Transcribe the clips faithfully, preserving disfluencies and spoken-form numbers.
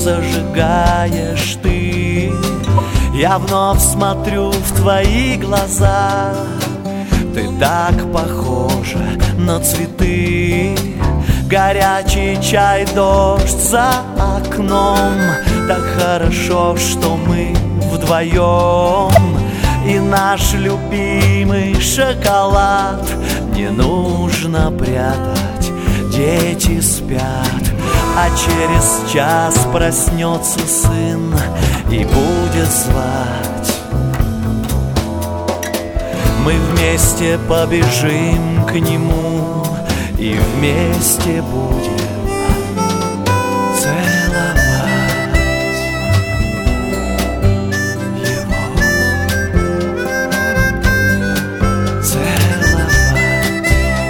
зажигаешь ты. Я вновь смотрю в твои глаза. Ты так похожа на цветы. Горячий чай, дождь за окном. Так хорошо, что мы вдвоем. И наш любимый шоколад не нужно прятать, дети спят. А через час проснется сын и будет звать. Мы вместе побежим к нему и вместе будем целовать его, целовать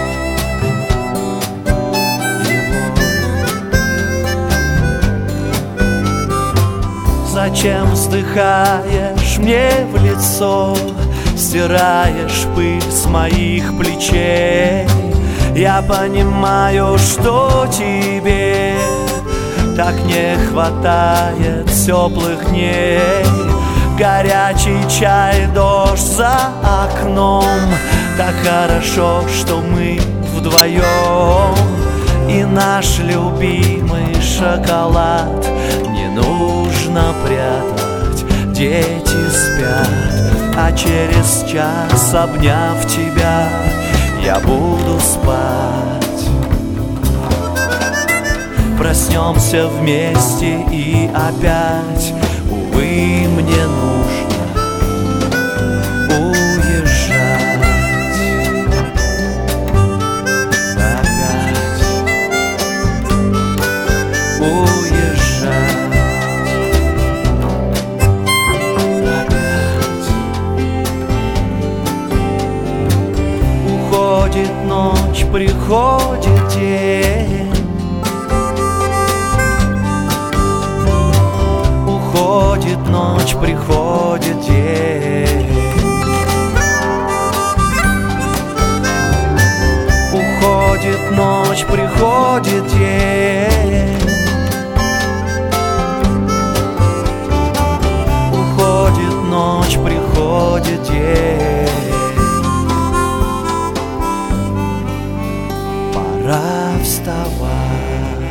его. Зачем вздыхаешь мне в лицо, стираешь пыль с моих плечей? Я понимаю, что тебе так не хватает теплых дней. Горячий чай, дождь за окном. Так хорошо, что мы вдвоем. И наш любимый шоколад не нужно прятать, дети спят. А через час, обняв тебя, я буду спать. Проснемся вместе и опять, увы, мне нужно уезжать. Опять уезжать. Уходит ночь, приходит день. Уходит ночь, приходит день. Уходит ночь, приходит день. Уходит ночь, приходит день. Пора вставать.